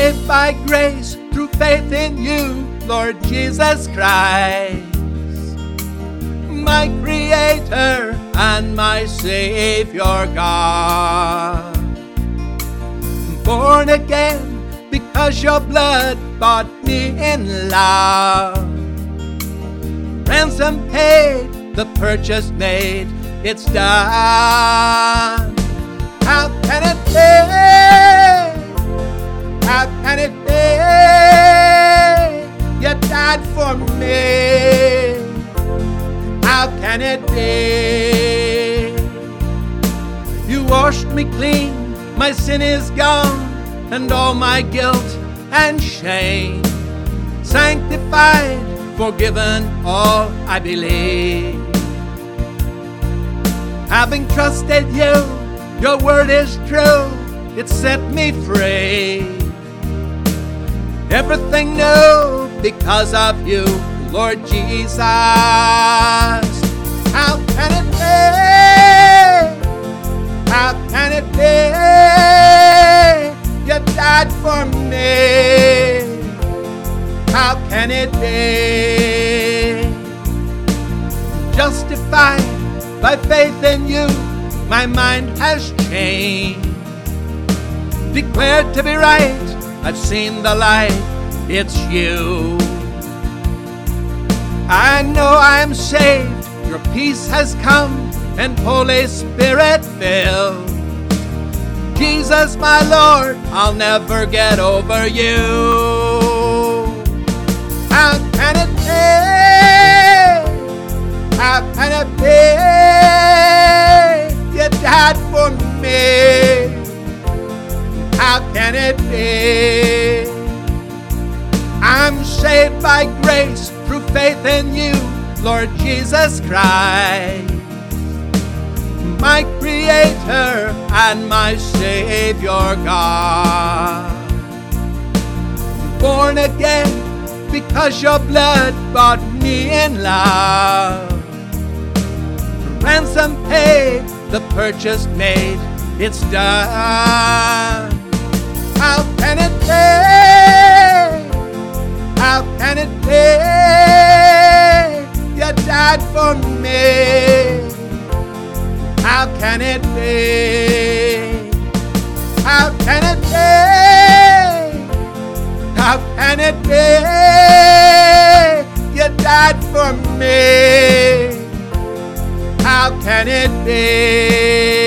saved by grace through faith in you, Lord Jesus Christ, my Creator and my Savior God. Born again because your blood bought me in love. Ransom paid, the purchase made, it's done. How can it be? How can it be? You died for me. How can it be? You washed me clean, my sin is gone, and all my guilt and shame. Sanctified, forgiven, all I believe. Having trusted you, your word is true, it set me free. Everything new because of you, Lord Jesus. How can it be? How can it be? You died for me. How can it be? Justified by faith in you, my mind has changed. Declared to be right, I've seen the light, it's you. I know I'm saved, your peace has come, and Holy Spirit filled. Jesus, my Lord, I'll never get over you. How can it be? How can it be? You died for me. How can it be? I'm saved by grace through faith in you, Lord Jesus Christ, my Creator and my Savior God. Born again because your blood bought me in love. Ransom paid, the purchase made, it's done. How can it be? How can it be? You died for me. How can it be? How can it be? How can it be? You died for me. How can it be?